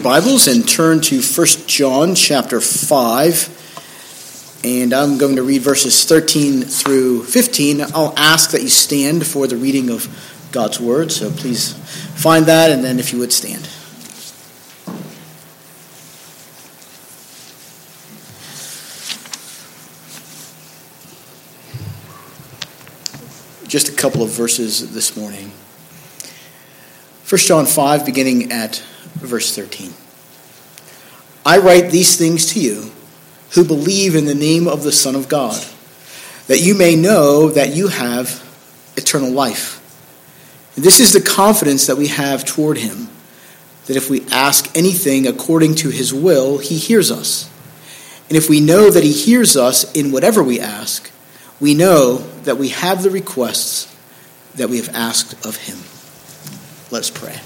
Bibles and turn to 1 John chapter 5, and I'm going to read verses 13 through 15. I'll ask that you stand for the reading of God's word, so please find that, and then if you would stand. Just a couple of verses this morning. 1 John 5, beginning at verse 13. I write these things to you who believe in the name of the Son of God, that you may know that you have eternal life. And this is the confidence that we have toward him, that if we ask anything according to his will, he hears us. And if we know that he hears us in whatever we ask, we know that we have the requests that we have asked of him. Let us pray.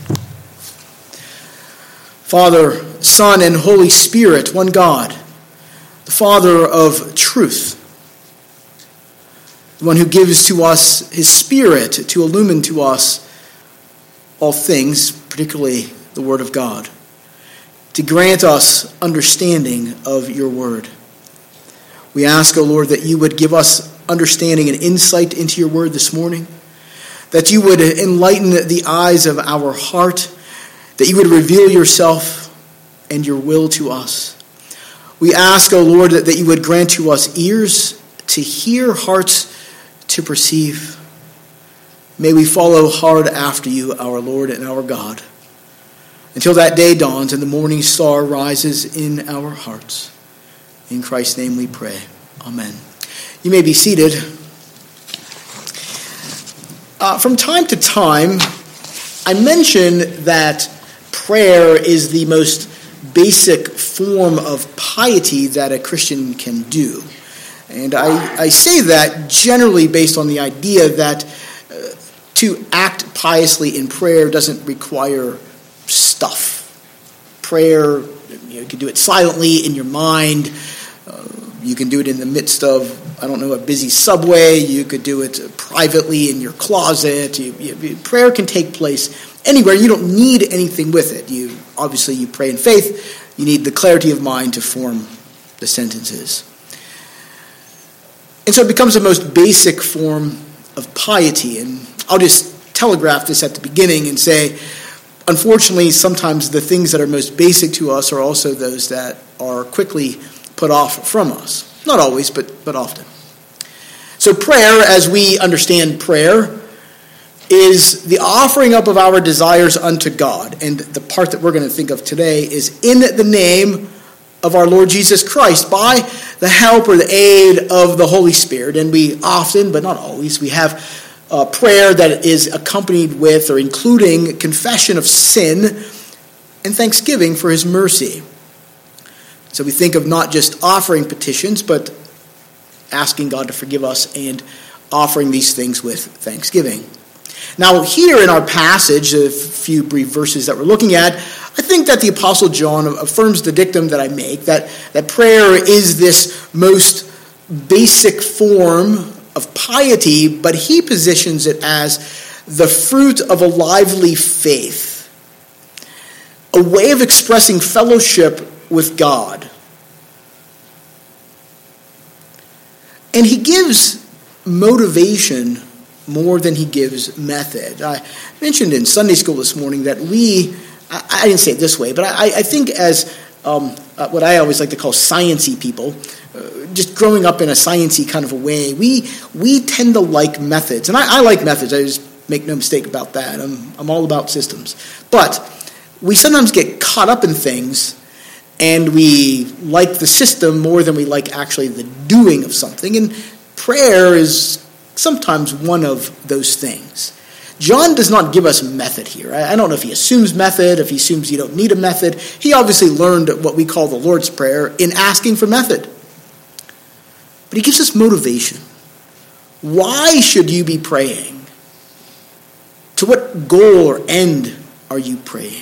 Father, Son, and Holy Spirit, one God, the Father of truth, the one who gives to us his Spirit to illumine to us all things, particularly the Word of God, to grant us understanding of your Word. We ask, O Lord, that you would give us understanding and insight into your Word this morning, that you would enlighten the eyes of our heart, that you would reveal yourself and your will to us. We ask, O Lord, that you would grant to us ears to hear, hearts to perceive. May we follow hard after you, our Lord and our God, until that day dawns and the morning star rises in our hearts. In Christ's name we pray. Amen. You may be seated. From time to time, I mention that prayer is the most basic form of piety that a Christian can do. And I say that generally based on the idea that to act piously in prayer doesn't require stuff. Prayer, you can do it silently in your mind. You can do it in the midst of, a busy subway. You could do it privately in your closet. Prayer can take place anywhere. You don't need anything with it. You pray in faith. You need the clarity of mind to form the sentences. And so it becomes the most basic form of piety. And I'll just telegraph this at the beginning and say, unfortunately, sometimes the things that are most basic to us are also those that are quickly put off from us. Not always, but often. So prayer, as we understand prayer, is the offering up of our desires unto God. And the part that we're going to think of today is in the name of our Lord Jesus Christ, by the help or the aid of the Holy Spirit. And we often, but not always, we have prayer that is accompanied with or including confession of sin and thanksgiving for his mercy. So we think of not just offering petitions, but asking God to forgive us and offering these things with thanksgiving. Now, here in our passage, a few brief verses that we're looking at, I think that the Apostle John affirms the dictum that I make, that prayer is this most basic form of piety, but he positions it as the fruit of a lively faith, a way of expressing fellowship with God. And he gives motivation more than he gives method. I mentioned in Sunday school this morning that I didn't say it this way, but I think as what I always like to call sciencey people, just growing up in a sciencey kind of a way, we tend to like methods. And I like methods. I just make no mistake about that. I'm all about systems. But we sometimes get caught up in things and we like the system more than we like actually the doing of something. And prayer is sometimes one of those things. John does not give us method here. I don't know if he assumes method, if he assumes you don't need a method. He obviously learned what we call the Lord's Prayer in asking for method. But he gives us motivation. Why should you be praying? To what goal or end are you praying?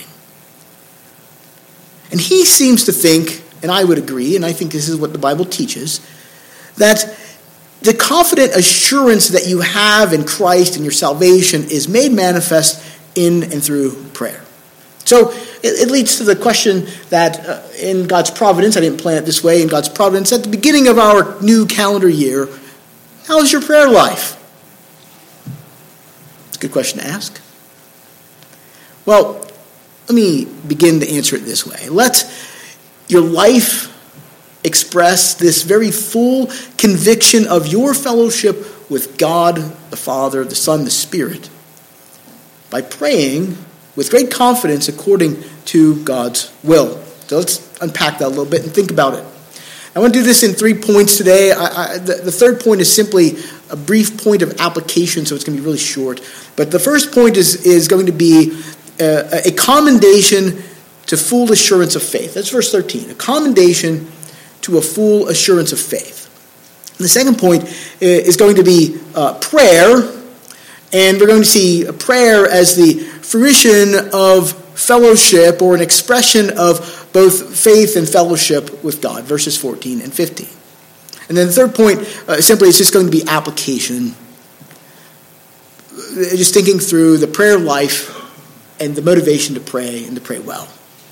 And he seems to think, and I would agree, and I think this is what the Bible teaches, that the confident assurance that you have in Christ and your salvation is made manifest in and through prayer. So it leads to the question that in God's providence, I didn't plan it this way, in God's providence, at the beginning of our new calendar year, how is your prayer life? It's a good question to ask. Well, let me begin to answer it this way. Let your life express this very full conviction of your fellowship with God, the Father, the Son, the Spirit, by praying with great confidence according to God's will. So let's unpack that a little bit and think about it. I want to do this in 3 points today. The third point is simply a brief point of application, so it's going to be really short. But the first point is going to be a commendation to full assurance of faith. That's verse 13. A commendation to a full assurance of faith. And the second point is going to be prayer, and we're going to see prayer as the fruition of fellowship, or an expression of both faith and fellowship with God, verses 14 and 15. And then the third point simply is just going to be application, just thinking through the prayer life and the motivation to pray and to pray well.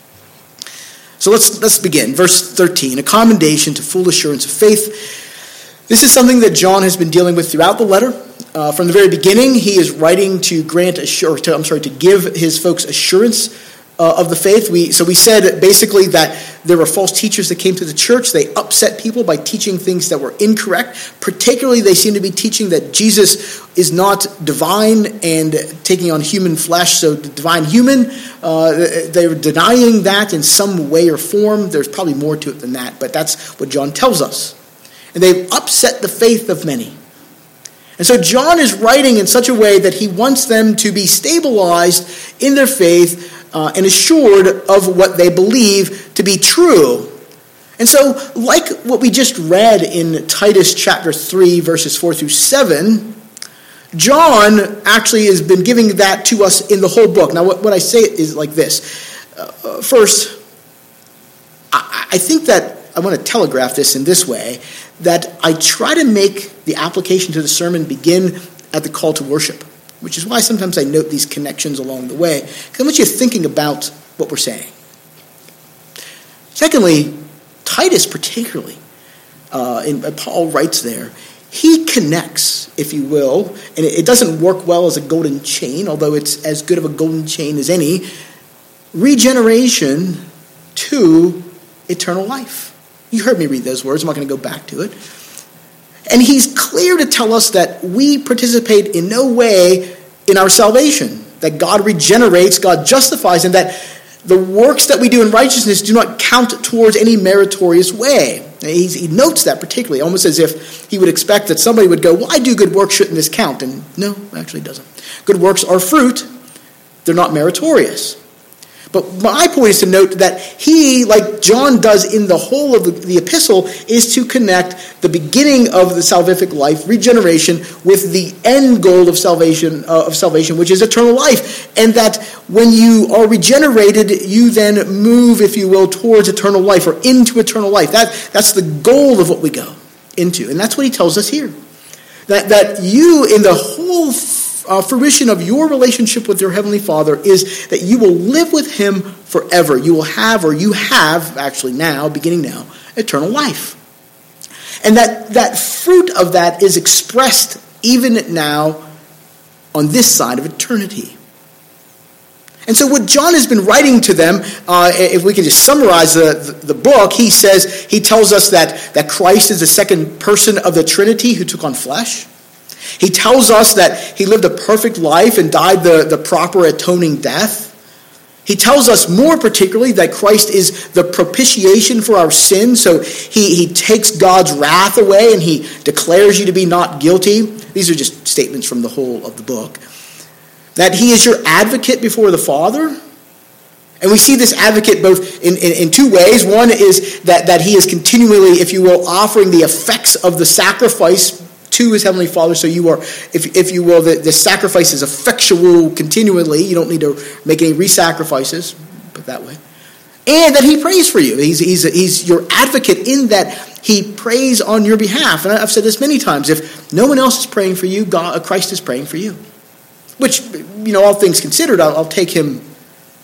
So let's begin. Verse 13, a commendation to full assurance of faith. This is something that John has been dealing with throughout the letter. From the very beginning, he is writing to to give his folks assurance of the faith. We said basically that there were false teachers that came to the church. They upset people by teaching things that were incorrect. Particularly, they seem to be teaching that Jesus is not divine and taking on human flesh, so divine human. They were denying that in some way or form. There's probably more to it than that, but that's what John tells us. And they've upset the faith of many. And so John is writing in such a way that he wants them to be stabilized in their faith and assured of what they believe to be true. And so, like what we just read in Titus chapter 3, verses 4 through 7, John actually has been giving that to us in the whole book. Now, what I say is like this. First, I think that I want to telegraph this in this way, that I try to make the application to the sermon begin at the call to worship, which is why sometimes I note these connections along the way, because I want you thinking about what we're saying. Secondly, Titus particularly, and Paul writes there, he connects, if you will, and it doesn't work well as a golden chain, although it's as good of a golden chain as any, regeneration to eternal life. You heard me read those words. I'm not going to go back to it. And he's clear to tell us that we participate in no way in our salvation, that God regenerates, God justifies, and that the works that we do in righteousness do not count towards any meritorious way. He notes that particularly, almost as if he would expect that somebody would go, well, I do good works, shouldn't this count? And no, actually it doesn't. Good works are fruit. They're not meritorious. But my point is to note that he, like John does in the whole of the epistle, is to connect the beginning of the salvific life, regeneration, with the end goal of salvation, which is eternal life. And that when you are regenerated, you then move, if you will, towards eternal life or into eternal life. That's the goal of what we go into. And that's what he tells us here. That you, in the whole fruition of your relationship with your Heavenly Father, is that you will live with Him forever. You will have, or you have, actually now, beginning now, eternal life. And that fruit of that is expressed even now on this side of eternity. And so what John has been writing to them, if we can just summarize the book, he tells us that Christ is the second person of the Trinity who took on flesh. He tells us that he lived a perfect life and died the proper atoning death. He tells us more particularly that Christ is the propitiation for our sins. So he takes God's wrath away and he declares you to be not guilty. These are just statements from the whole of the book. That he is your advocate before the Father. And we see this advocate both in two ways. One is that he is continually, if you will, offering the effects of the sacrifice to his Heavenly Father. So you are, if you will, the sacrifice is effectual continually. You don't need to make any re-sacrifices, put it that way. And that he prays for you. He's your advocate in that he prays on your behalf. And I've said this many times. If no one else is praying for you, Christ is praying for you. Which, all things considered, I'll take him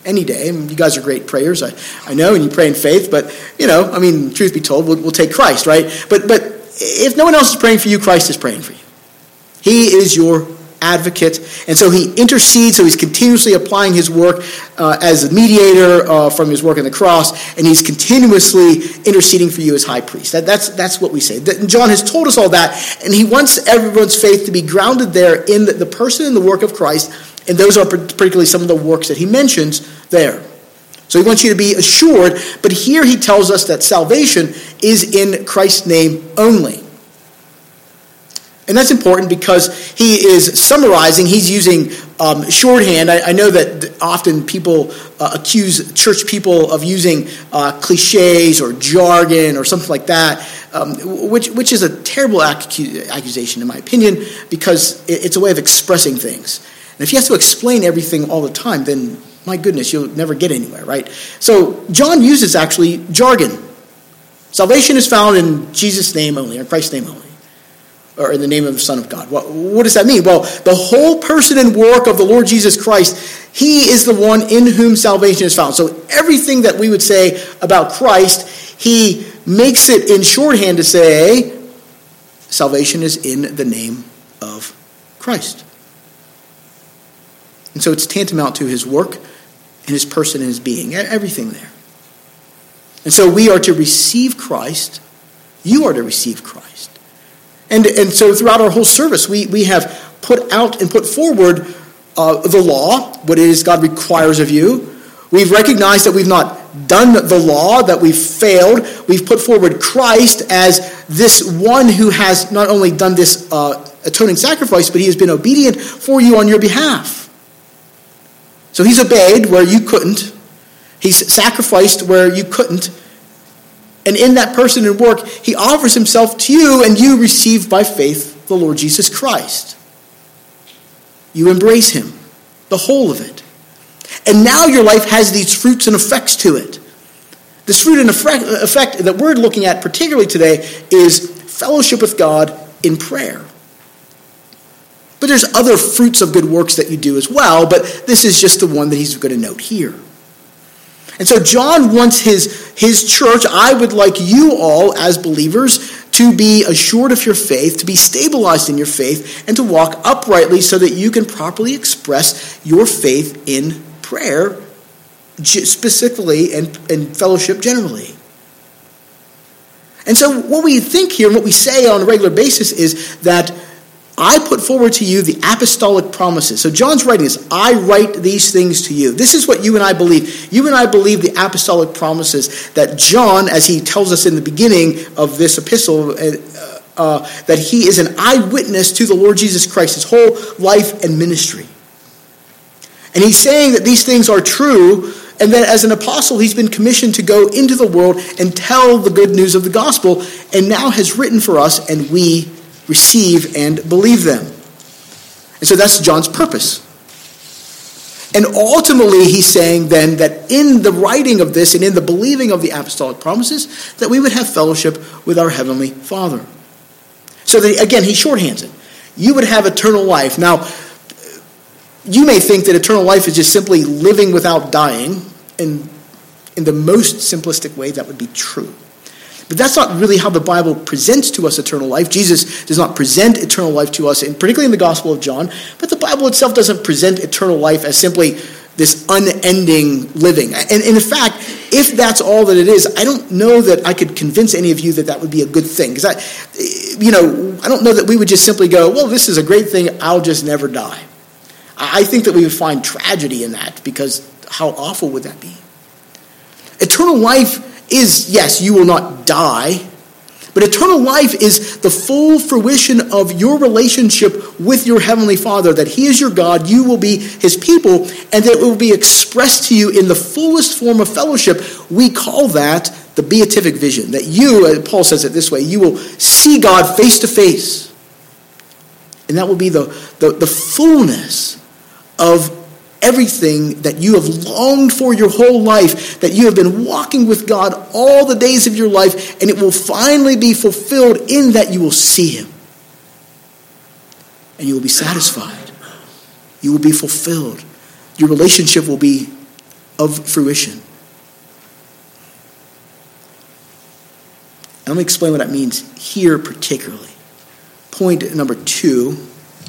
any day. And you guys are great prayers, I know, and you pray in faith, but, truth be told, we'll take Christ, right? But if no one else is praying for you, Christ is praying for you. He is your advocate, and so he intercedes, so he's continuously applying his work as a mediator from his work on the cross, and he's continuously interceding for you as high priest. That's what we say. John has told us all that, and he wants everyone's faith to be grounded there in the person and the work of Christ, and those are particularly some of the works that he mentions there. So he wants you to be assured, but here he tells us that salvation is in Christ's name only. And that's important because he is summarizing, he's using shorthand. I know that often people accuse church people of using cliches or jargon or something like that, which is a terrible accusation in my opinion, because it's a way of expressing things. And if you have to explain everything all the time, then my goodness, you'll never get anywhere, right? So John uses actually jargon. Salvation is found in Jesus' name only, or Christ's name only, or in the name of the Son of God. What does that mean? Well, the whole person and work of the Lord Jesus Christ, he is the one in whom salvation is found. So everything that we would say about Christ, he makes it in shorthand to say, salvation is in the name of Christ. And so it's tantamount to his work and his person and his being, everything there. And so we are to receive Christ. You are to receive Christ. And so throughout our whole service, we have put out and put forward the law, what it is God requires of you. We've recognized that we've not done the law, that we've failed. We've put forward Christ as this one who has not only done this atoning sacrifice, but he has been obedient for you on your behalf. So he's obeyed where you couldn't. He's sacrificed where you couldn't. And in that person and work, he offers himself to you, and you receive by faith the Lord Jesus Christ. You embrace him, the whole of it. And now your life has these fruits and effects to it. This fruit and effect that we're looking at particularly today is fellowship with God in prayer. But there's other fruits of good works that you do as well, but this is just the one that he's going to note here. And so John wants his church, I would like you all as believers to be assured of your faith, to be stabilized in your faith, and to walk uprightly so that you can properly express your faith in prayer, specifically, and fellowship generally. And so what we think here and what we say on a regular basis is that I put forward to you the apostolic promises. So John's writing this, I write these things to you. This is what you and I believe. You and I believe the apostolic promises that John, as he tells us in the beginning of this epistle, that he is an eyewitness to the Lord Jesus Christ, his whole life and ministry. And he's saying that these things are true, and that as an apostle, he's been commissioned to go into the world and tell the good news of the gospel, and now has written for us, and we receive and believe them. And so that's John's purpose. And ultimately, he's saying then that in the writing of this and in the believing of the apostolic promises, that we would have fellowship with our Heavenly Father. So that, again, he shorthands it. You would have eternal life. Now, you may think that eternal life is just simply living without dying, and in the most simplistic way, that would be true. But that's not really how the Bible presents to us eternal life. Jesus does not present eternal life to us, and particularly in the Gospel of John. But the Bible itself doesn't present eternal life as simply this unending living. And in fact, if that's all that it is, I don't know that I could convince any of you that that would be a good thing. Because I don't know that we would just simply go, well, this is a great thing, I'll just never die. I think that we would find tragedy in that, because how awful would that be? Eternal life is, yes, you will not die, but eternal life is the full fruition of your relationship with your Heavenly Father, that he is your God, you will be his people, and that it will be expressed to you in the fullest form of fellowship. We call that the beatific vision, that you, Paul says it this way, you will see God face to face. And that will be the fullness of everything that you have longed for your whole life, that you have been walking with God all the days of your life, and it will finally be fulfilled in that you will see him. And you will be satisfied. You will be fulfilled. Your relationship will be of fruition. And let me explain what that means here particularly. Point number 2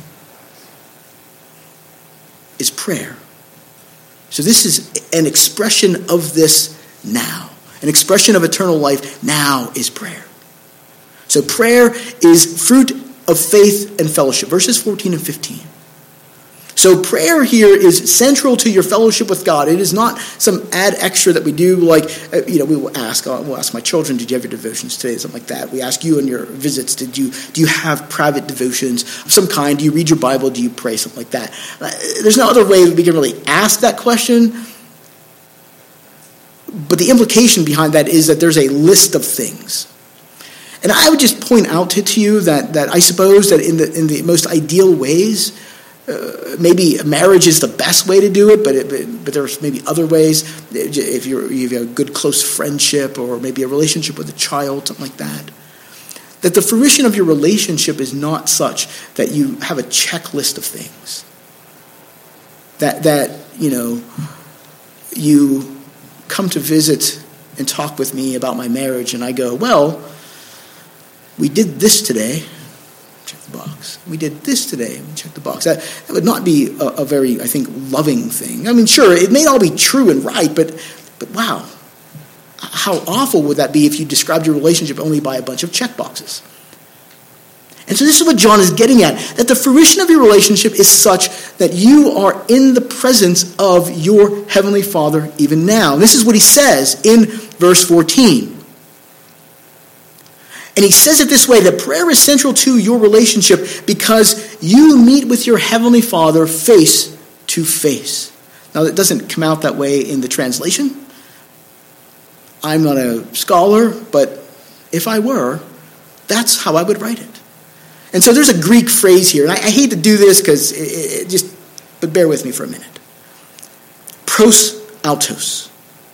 is prayer. So this is an expression of this now. An expression of eternal life now is prayer. So prayer is fruit of faith and fellowship. Verses 14 and 15. So prayer here is central to your fellowship with God. It is not some add extra that we do, like, we will ask my children, did you have your devotions today? Something like that. We ask you on your visits, do you have private devotions of some kind? Do you read your Bible? Do you pray? Something like that. There's no other way that we can really ask that question. But the implication behind that is that there's a list of things. And I would just point out to you that I suppose that in the most ideal ways, maybe marriage is the best way to do it, but there's maybe other ways. If you have a good close friendship or maybe a relationship with a child, something like that. That the fruition of your relationship is not such that you have a checklist of things. That you come to visit and talk with me about my marriage, and I go, well, we did this today. Check the box. We did this today. Check the box. That would not be a very, I think, loving thing. I mean, sure, it may all be true and right, but wow, how awful would that be if you described your relationship only by a bunch of check boxes? And so this is what John is getting at, that the fruition of your relationship is such that you are in the presence of your heavenly Father even now. And this is what he says in verse 14. And he says it this way, that prayer is central to your relationship because you meet with your heavenly Father face to face. Now, that doesn't come out that way in the translation. I'm not a scholar, but if I were, that's how I would write it. And so there's a Greek phrase here, and I hate to do this because but bear with me for a minute. Pros autos.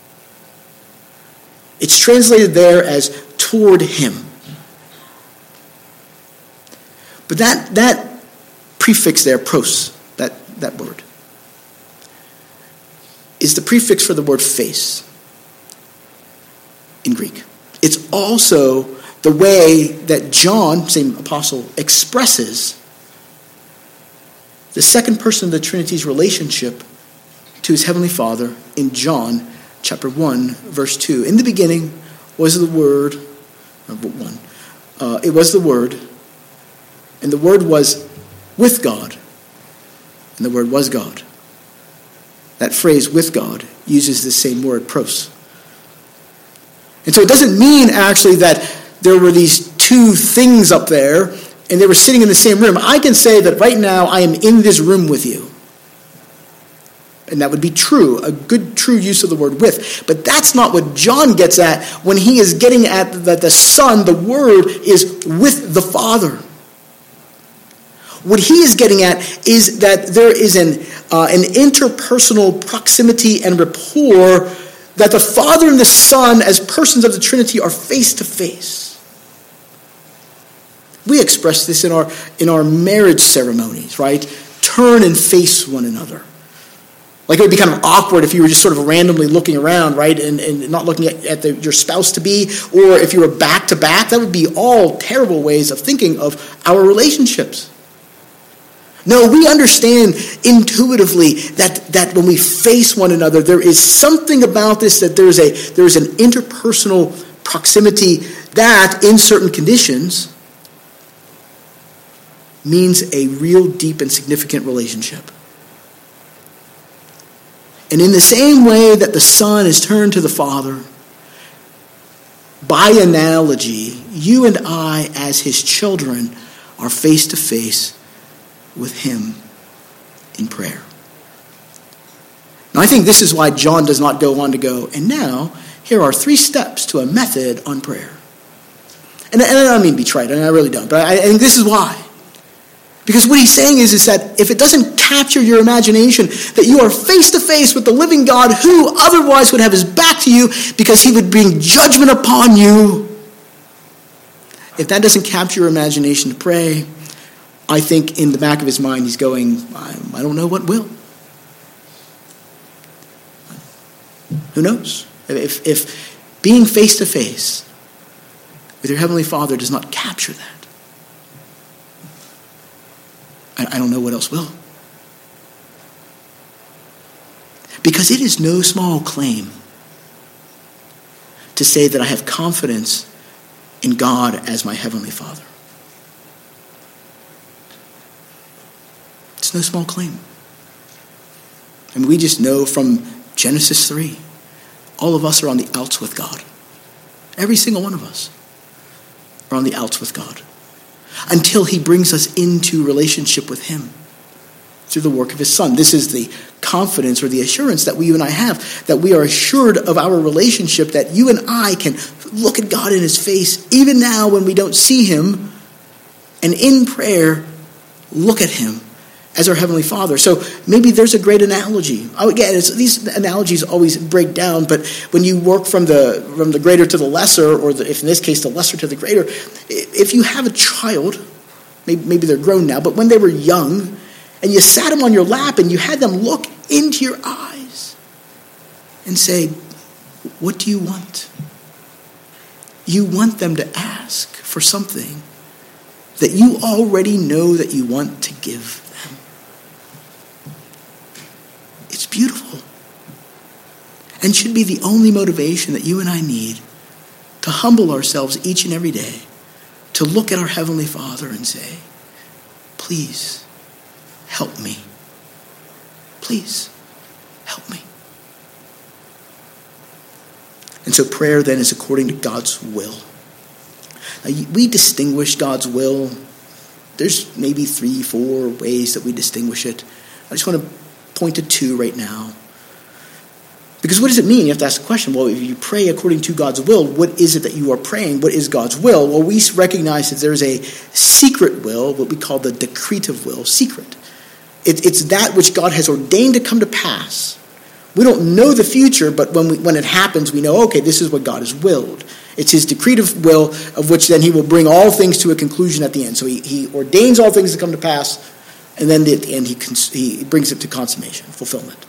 It's translated there as toward him. But that prefix there, pros, that word, is the prefix for the word face in Greek. It's also the way that John, same apostle, expresses the second person of the Trinity's relationship to his heavenly Father in John chapter 1, verse 2. In the beginning was the Word, it was the Word, and the Word was with God, and the Word was God. That phrase, with God, uses the same word, pros. And so it doesn't mean actually that there were these two things up there and they were sitting in the same room. I can say that right now I am in this room with you. And that would be true, a good, true use of the word with. But that's not what John gets at when he is getting at that the Son, the Word, is with the Father. What he is getting at is that there is an interpersonal proximity and rapport that the Father and the Son, as persons of the Trinity, are face to face. We express this in our marriage ceremonies, right? Turn and face one another. Like it would be kind of awkward if you were just sort of randomly looking around, right, and not looking at your spouse-to-be, or if you were back-to-back. That would be all terrible ways of thinking of our relationships. No, we understand intuitively that when we face one another, there is something about this, that there is an interpersonal proximity that, in certain conditions, means a real deep and significant relationship. And in the same way that the Son is turned to the Father, by analogy, you and I, as his children, are face to face with him in prayer. Now, I think this is why John does not go on to go, and now, here are 3 steps to a method on prayer. And I don't mean to be trite, and I really don't, but I think this is why. Because what he's saying is that if it doesn't capture your imagination, that you are face to face with the living God who otherwise would have his back to you because he would bring judgment upon you, if that doesn't capture your imagination to pray, I think in the back of his mind he's going, I don't know what will. Who knows? If being face to face with your Heavenly Father does not capture that, I don't know what else will. Because it is no small claim to say that I have confidence in God as my Heavenly Father. It's no small claim. I mean, we just know from Genesis 3, all of us are on the outs with God. Every single one of us are on the outs with God until he brings us into relationship with him through the work of his Son. This is the confidence or the assurance that you and I have, that we are assured of our relationship, that you and I can look at God in his face even now when we don't see him, and in prayer look at him as our Heavenly Father. So maybe there's a great analogy. Again, these analogies always break down, but when you work from the greater to the lesser, or if in this case the lesser to the greater, if you have a child, maybe they're grown now, but when they were young, and you sat them on your lap and you had them look into your eyes and say, what do you want? You want them to ask for something that you already know that you want to give them. It's beautiful, and should be the only motivation that you and I need to humble ourselves each and every day, to look at our Heavenly Father and say, please help me. Please help me. And so prayer then is according to God's will. Now, we distinguish God's will. There's maybe 3-4 ways that we distinguish it. I just want to point to 2 right now. Because what does it mean? You have to ask the question, well, if you pray according to God's will, what is it that you are praying? What is God's will? Well, we recognize that there's a secret will, what we call the decretive will, secret. It's that which God has ordained to come to pass. We don't know the future, but when it happens, we know, okay, this is what God has willed. It's his decretive will, of which then he will bring all things to a conclusion at the end. So he ordains all things to come to pass, and then at the end he brings it to consummation, fulfillment.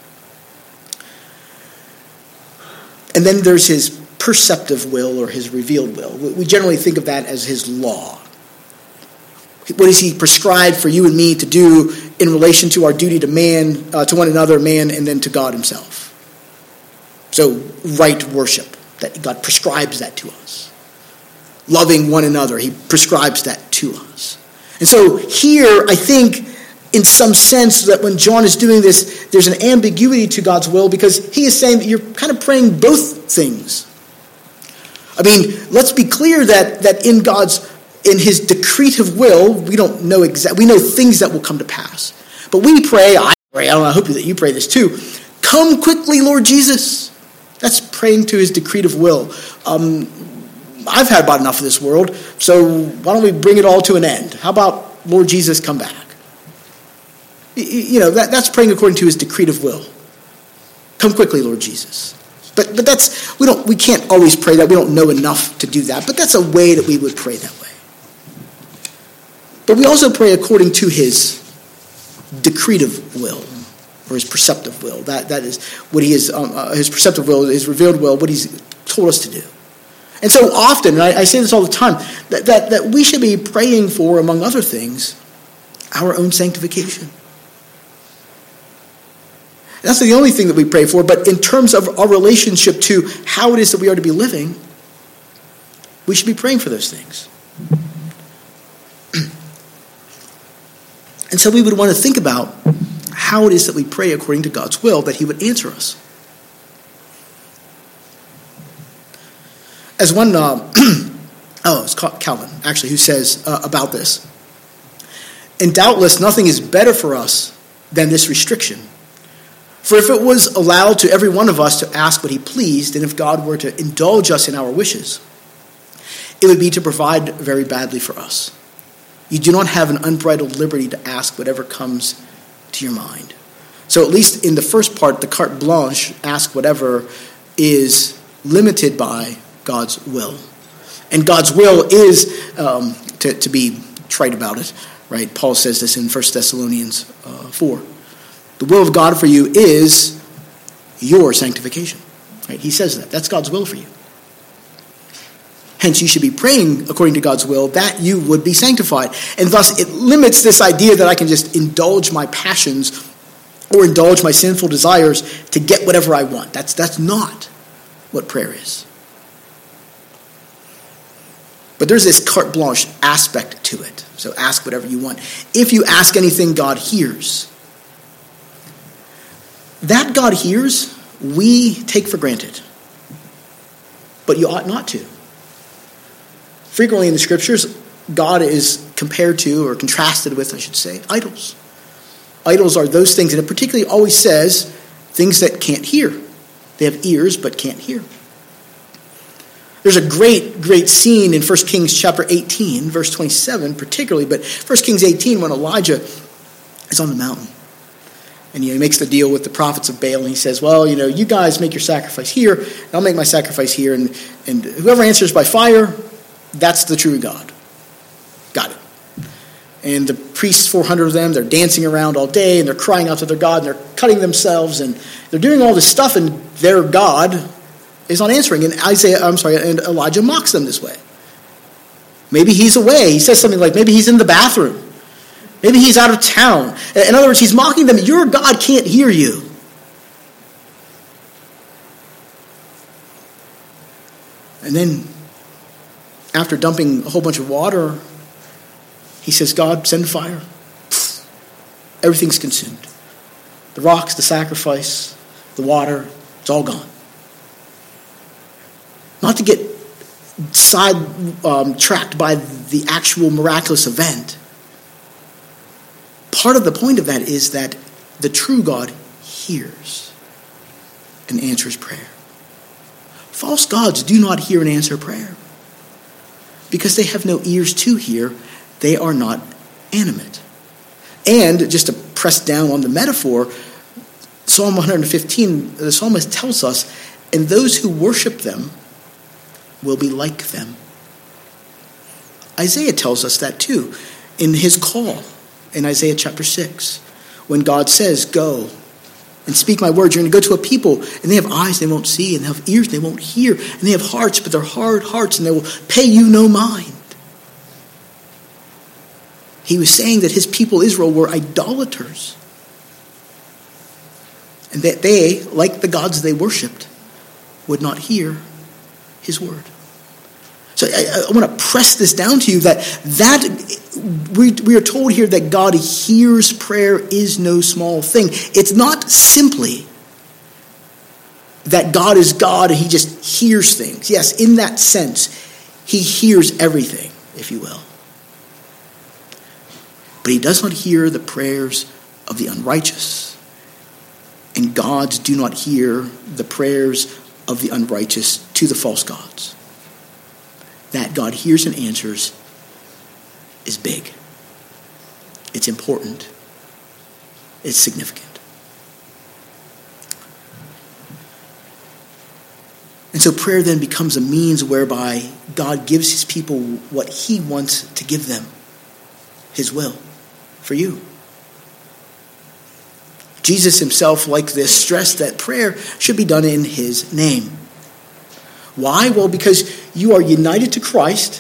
And then there's his perceptive will, or his revealed will. We generally think of that as his law. What does he prescribe for you and me to do in relation to our duty to man, to one another, man, and then to God himself? So, right worship, that God prescribes that to us. Loving one another, he prescribes that to us. And so here, I think, in some sense, that when John is doing this, there's an ambiguity to God's will, because he is saying that you're kind of praying both things. I mean, let's be clear that in his decretive will, we don't know we know things that will come to pass. But we pray, I hope that you pray this too, come quickly, Lord Jesus. That's praying to his decretive will. I've had about enough of this world, so why don't we bring it all to an end? How about, Lord Jesus, come back? You know, that's praying according to his decretive will. Come quickly, Lord Jesus. But that's, we can't always pray that. We don't know enough to do that. But that's a way that we would pray that way. But we also pray according to his decretive will, or his perceptive will. That is what he is, his perceptive will, his revealed will, what he's told us to do. And so often, and I say this all the time, that we should be praying for, among other things, our own sanctification. That's the only thing that we pray for, but in terms of our relationship to how it is that we are to be living, we should be praying for those things. And so we would want to think about how it is that we pray according to God's will, that he would answer us. As one, it's Calvin, actually, who says about this, and doubtless nothing is better for us than this restriction. For if it was allowed to every one of us to ask what he pleased, and if God were to indulge us in our wishes, it would be to provide very badly for us. You do not have an unbridled liberty to ask whatever comes to your mind. So at least in the first part, the carte blanche, ask whatever, is limited by God's will. And God's will is, to be trite about it, right? Paul says this in 1 Thessalonians 4. The will of God for you is your sanctification. Right? He says that. That's God's will for you. Hence, you should be praying according to God's will that you would be sanctified. And thus, it limits this idea that I can just indulge my passions or indulge my sinful desires to get whatever I want. That's not what prayer is. But there's this carte blanche aspect to it. So ask whatever you want. If you ask anything, God hears. That God hears, we take for granted. But you ought not to. Frequently in the scriptures, God is compared to, or contrasted with, I should say, idols. Idols are those things, and it particularly always says things that can't hear. They have ears but can't hear. There's a great scene in 1 Kings chapter 18, verse 27 particularly, but 1 Kings 18 when Elijah is on the mountain. And he makes the deal with the prophets of Baal, and he says, well, you guys make your sacrifice here, and I'll make my sacrifice here, and whoever answers by fire, that's the true God. Got it. And the priests, 400 of them, they're dancing around all day, and they're crying out to their God, and they're cutting themselves, and they're doing all this stuff, and their God is not answering. And Elijah mocks them this way. Maybe he's away. He says something like, maybe he's in the bathroom. Maybe he's out of town. In other words, he's mocking them. Your God can't hear you. And then, after dumping a whole bunch of water, he says, God, send fire. Everything's consumed. The rocks, the sacrifice, the water, it's all gone. Not to get sidetracked by the actual miraculous event. Part of the point of that is that the true God hears and answers prayer. False gods do not hear and answer prayer because they have no ears to hear. They are not animate. And just to press down on the metaphor, Psalm 115, the psalmist tells us, and those who worship them will be like them. Isaiah tells us that too in his call in Isaiah chapter 6, when God says, go and speak my words. You're going to go to a people, and they have eyes they won't see, and they have ears they won't hear, and they have hearts, but they're hard hearts, and they will pay you no mind. He was saying that his people Israel were idolaters, and that they, like the gods they worshipped, would not hear his word. So I want to press this down to you that we are told here that God hears prayer is no small thing. It's not simply that God is God and he just hears things. Yes, in that sense, he hears everything, if you will. But he does not hear the prayers of the unrighteous. And gods do not hear the prayers of the unrighteous to the false gods. That God hears and answers is big. It's important. It's significant. And so prayer then becomes a means whereby God gives his people what he wants to give them, his will for you. Jesus himself, like this, stressed that prayer should be done in his name. Why? Well, because you are united to Christ.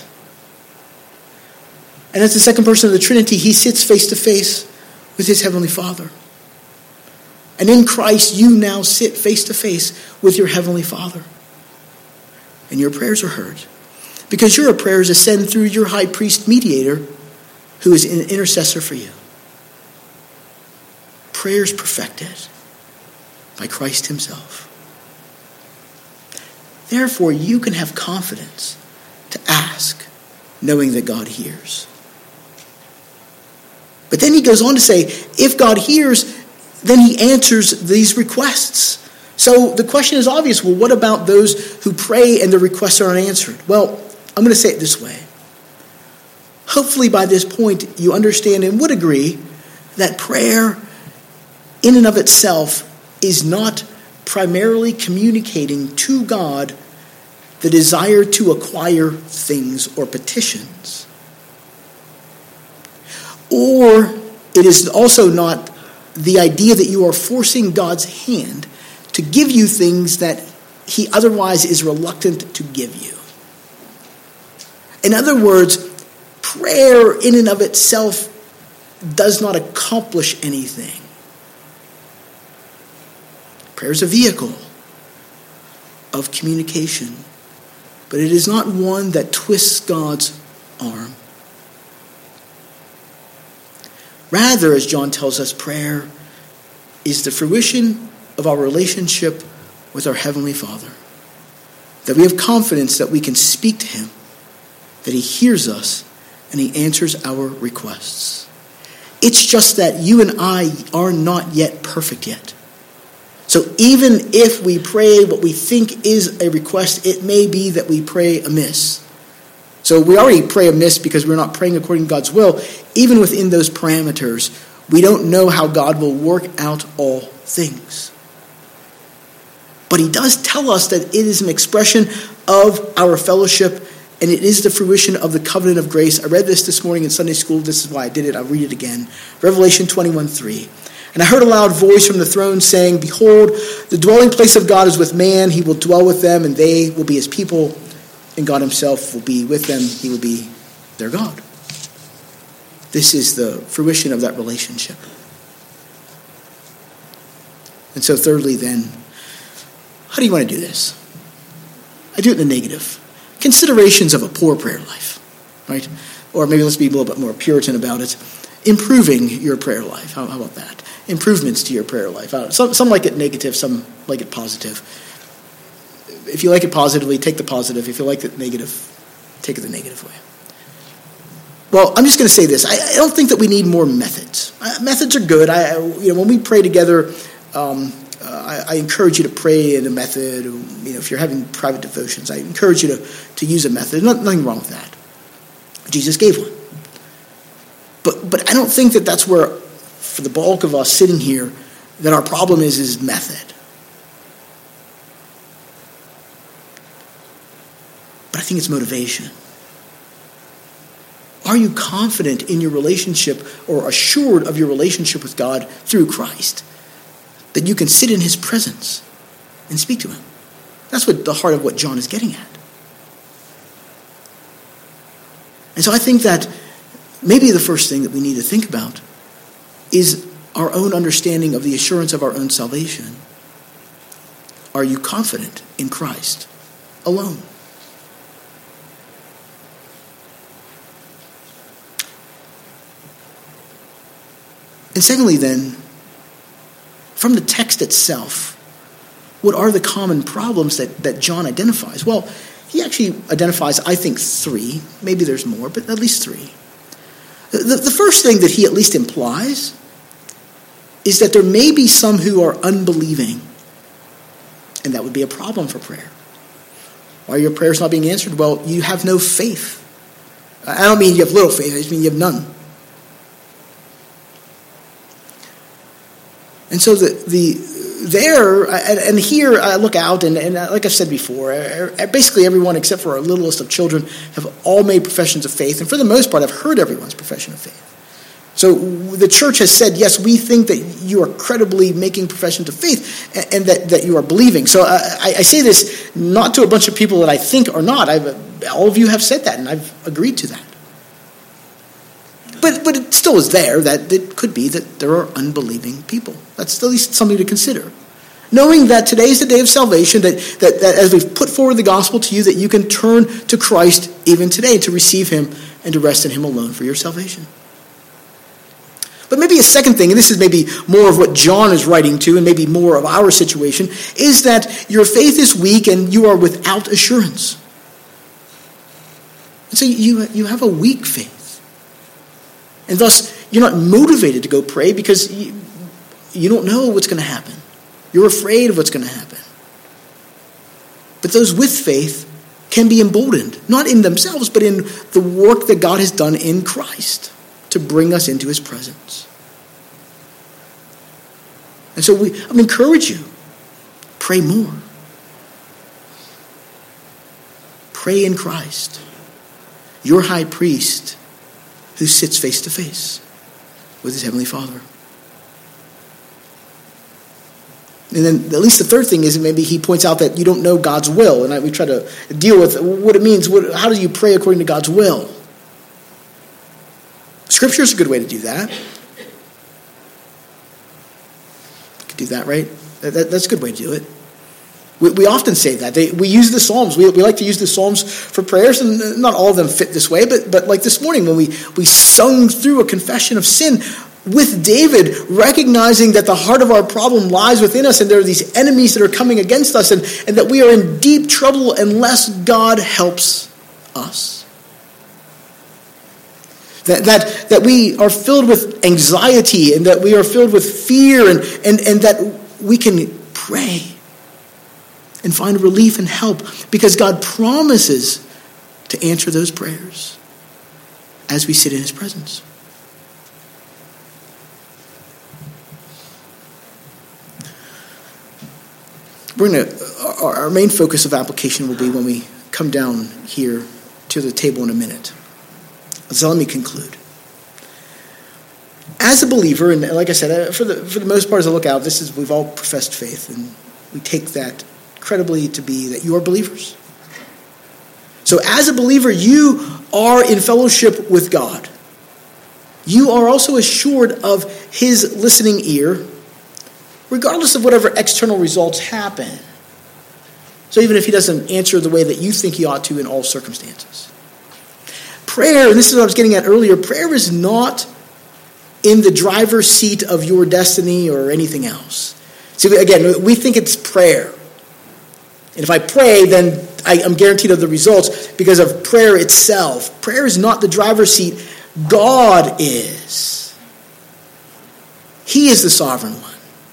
And as the second person of the Trinity, he sits face to face with his heavenly Father. And in Christ, you now sit face to face with your heavenly Father. And your prayers are heard. Because your prayers ascend through your high priest mediator, who is an intercessor for you. Prayers perfected by Christ himself. Therefore, you can have confidence to ask, knowing that God hears. But then he goes on to say, if God hears, then he answers these requests. So the question is obvious. Well, what about those who pray and their requests are unanswered? Well, I'm going to say it this way. Hopefully by this point you understand and would agree that prayer in and of itself is not primarily communicating to God the desire to acquire things or petitions. Or it is also not the idea that you are forcing God's hand to give you things that he otherwise is reluctant to give you. In other words, prayer in and of itself does not accomplish anything. Prayer is a vehicle of communication, but it is not one that twists God's arm. Rather, as John tells us, prayer is the fruition of our relationship with our Heavenly Father. That we have confidence that we can speak to him, that he hears us, and he answers our requests. It's just that you and I are not yet perfect yet. So even if we pray what we think is a request, it may be that we pray amiss. So we already pray amiss because we're not praying according to God's will. Even within those parameters, we don't know how God will work out all things. But he does tell us that it is an expression of our fellowship, and it is the fruition of the covenant of grace. I read this morning in Sunday school. This is why I did it. I'll read it again. Revelation 21:3. And I heard a loud voice from the throne saying, "Behold, the dwelling place of God is with man. He will dwell with them, and they will be his people. And God himself will be with them. He will be their God." This is the fruition of that relationship. And so thirdly then, how do you want to do this? I do it in the negative. Considerations of a poor prayer life, right? Or maybe let's be a little bit more Puritan about it. Improving your prayer life. How about that? Improvements to your prayer life. Some like it negative, some like it positive. If you like it positively, take the positive. If you like it negative, take it the negative way. Well, I'm just going to say this. I don't think that we need more methods. Methods are good. When we pray together, I encourage you to pray in a method. If you're having private devotions, I encourage you to use a method. There's nothing wrong with that. Jesus gave one. But I don't think that that's where, for the bulk of us sitting here, that our problem is method. But I think it's motivation. Are you confident in your relationship or assured of your relationship with God through Christ? That you can sit in his presence and speak to him. That's what the heart of what John is getting at. And so I think that maybe the first thing that we need to think about is our own understanding of the assurance of our own salvation. Are you confident in Christ alone? And secondly then, from the text itself, what are the common problems that John identifies? Well, he actually identifies, I think, 3. Maybe there's more, but at least 3. The first thing that he at least implies is that there may be some who are unbelieving, and that would be a problem for prayer. Why are your prayers not being answered? Well, you have no faith. I don't mean you have little faith, I just mean you have none. And so here I look out, and like I've said before, basically everyone except for our littlest of children have all made professions of faith, and for the most part I've heard everyone's profession of faith. So the church has said, yes, we think that you are credibly making professions of faith and that you are believing. So I say this not to a bunch of people that I think are not. All of you have said that, and I've agreed to that. But it still is there that it could be that there are unbelieving people. That's at least something to consider. Knowing that today is the day of salvation, that as we've put forward the gospel to you, that you can turn to Christ even today to receive him and to rest in him alone for your salvation. But maybe a second thing, and this is maybe more of what John is writing to and maybe more of our situation, is that your faith is weak and you are without assurance. And so you have a weak faith. And thus, you're not motivated to go pray because you don't know what's going to happen. You're afraid of what's going to happen. But those with faith can be emboldened, not in themselves, but in the work that God has done in Christ to bring us into his presence. And so I encourage you, pray more. Pray in Christ, your high priest, who sits face to face with his heavenly Father. And then at least the third thing is maybe he points out that you don't know God's will. And we try to deal with what it means. How do you pray according to God's will? Scripture is a good way to do that. You could do that, right? That's a good way to do it. We often say that. We use the Psalms. We like to use the Psalms for prayers, and not all of them fit this way. But like this morning when we sung through a confession of sin with David, recognizing that the heart of our problem lies within us, and there are these enemies that are coming against us, and that we are in deep trouble unless God helps us. That we are filled with anxiety, and that we are filled with fear, and that we can pray and find relief and help because God promises to answer those prayers as we sit in his presence. Our main focus of application will be when we come down here to the table in a minute. So let me conclude. As a believer, and like I said, for the most part as I look out, we've all professed faith, and we take that credibly to be that you are believers. So as a believer, you are in fellowship with God. You are also assured of his listening ear, regardless of whatever external results happen. So even if he doesn't answer the way that you think he ought to in all circumstances. Prayer, and this is what I was getting at earlier, prayer is not in the driver's seat of your destiny or anything else. See, again, we think it's prayer. And if I pray, then I'm guaranteed of the results because of prayer itself. Prayer is not the driver's seat. God is. He is the sovereign one.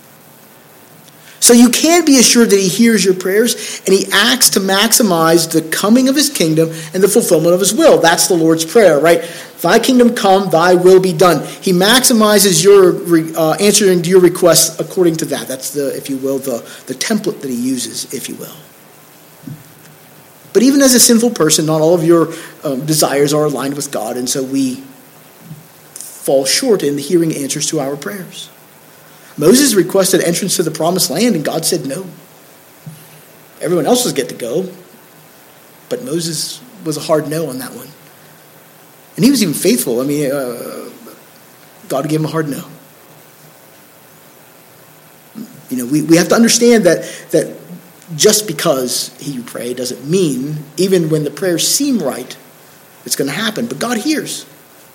So you can be assured that he hears your prayers and he acts to maximize the coming of his kingdom and the fulfillment of his will. That's the Lord's Prayer, right? Thy kingdom come, thy will be done. He maximizes your answering to your requests according to that. That's if you will, the template that he uses, if you will. But even as a sinful person, not all of your desires are aligned with God, and so we fall short in hearing answers to our prayers. Moses requested entrance to the promised land, and God said no. Everyone else was get to go, but Moses was a hard no on that one. And he was even faithful. I mean, God gave him a hard no. You know, we have to understand that just because you pray doesn't mean, even when the prayers seem right, it's going to happen. But God hears.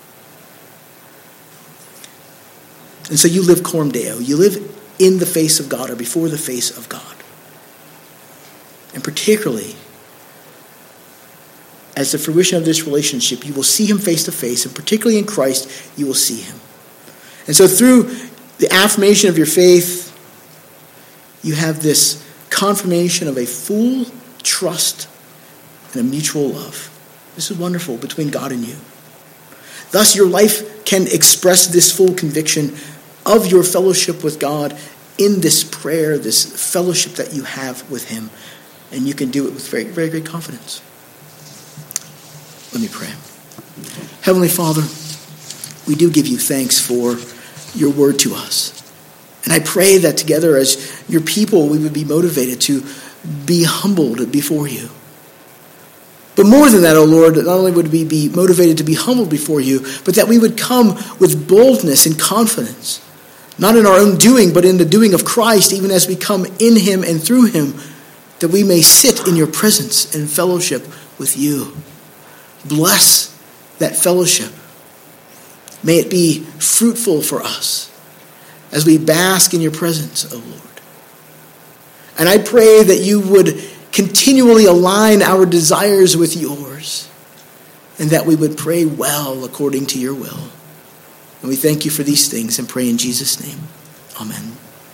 And so you live coram Deo. You live in the face of God or before the face of God. And particularly, as the fruition of this relationship, you will see him face to face, and particularly in Christ, you will see him. And so through the affirmation of your faith, you have this confirmation of a full trust and a mutual love. This is wonderful between God and you. Thus, your life can express this full conviction of your fellowship with God in this prayer, this fellowship that you have with him. And you can do it with very, very great confidence. Let me pray. Heavenly Father, we do give you thanks for your word to us. And I pray that together as your people, we would be motivated to be humbled before you. But more than that, O Lord, not only would we be motivated to be humbled before you, but that we would come with boldness and confidence, not in our own doing, but in the doing of Christ, even as we come in him and through him, that we may sit in your presence and fellowship with you. Bless that fellowship. May it be fruitful for us as we bask in your presence, O Lord. And I pray that you would continually align our desires with yours, and that we would pray well according to your will. And we thank you for these things and pray in Jesus' name. Amen.